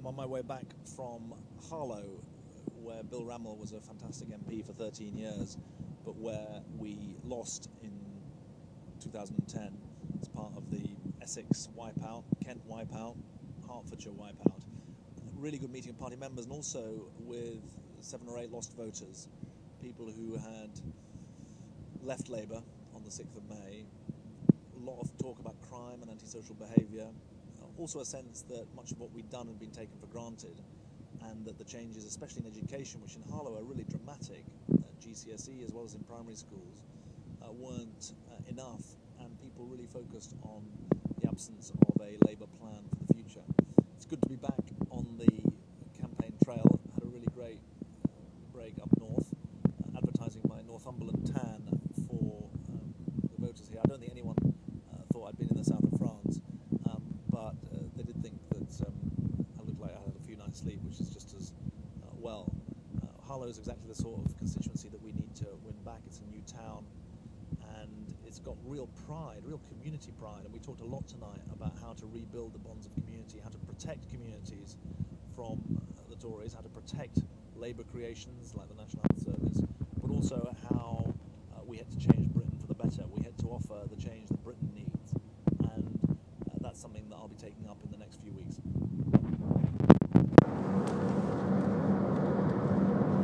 I'm on my way back from Harlow, where Bill Rammell was a fantastic MP for 13 years, but where we lost in 2010 as part of the Essex wipeout, Kent wipeout, Hertfordshire wipeout. Really good meeting of party members, and also with 7 or 8 lost voters, people who had left Labour on the 6th of May. A lot of talk about crime and antisocial behaviour. Also a sense that much of what we'd done had been taken for granted, and that the changes, especially in education, which in Harlow are really dramatic, GCSE as well as in primary schools, weren't enough, and people really focused on the absence of a Labour plan for the future. It's good to be back on the campaign trail. Had a really great break up north, advertising my Northumberland tan for the voters here. I don't think anyone thought I'd been in the south of France, but they did think that I looked like I had a few nights' sleep, which is just as well. Harlow is exactly the sort of constituency that we need to win back. It's a new town, and it's got real pride, real community pride, and we talked a lot tonight about how to rebuild the bonds of community, how to protect communities from the Tories, how to protect Labour creations like the National Health Service, but also how we had to change Britain for the better. We had to offer the change that